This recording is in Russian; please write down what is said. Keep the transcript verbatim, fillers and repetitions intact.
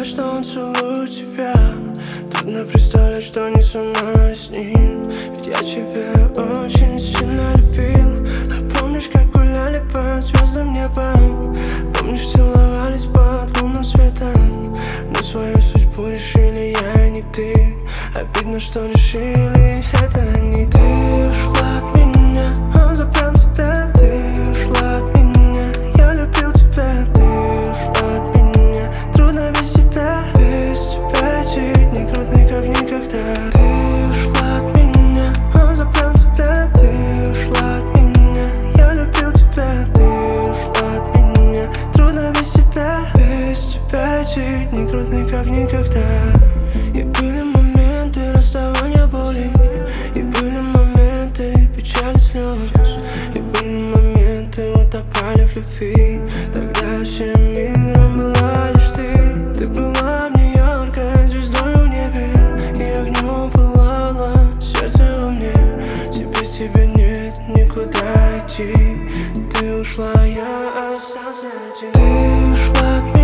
что он целует тебя. Трудно представлять, что не со мной, с ним. Ведь я тебя очень сильно любил. А помнишь, как гуляли по звездам небом? Помнишь, целовались под лунным светом? Но свою судьбу решили я и не ты. Обидно, что решили это не ты. Ушла от меня, он забрал тебя. Ты ушла от меня, я любил тебя. Ты ушла от меня, трудно без тебя. Без тебя эти дни трудны как никогда. Ты ушла от меня, он забрал тебя. Ты ушла от меня, я любил тебя. Ты ушла от меня, трудно без тебя. Без тебя эти дни трудны как никогда. И были моменты расставания боли, и были моменты печали слез, и были моменты утопали в любви. Тогда всем миром была лишь ты. Ты была мне яркой звездой в небе, и огнем пылало сердце во мне. Теперь тебе нет никуда идти. Ты ушла, я остался один. Ты ушла от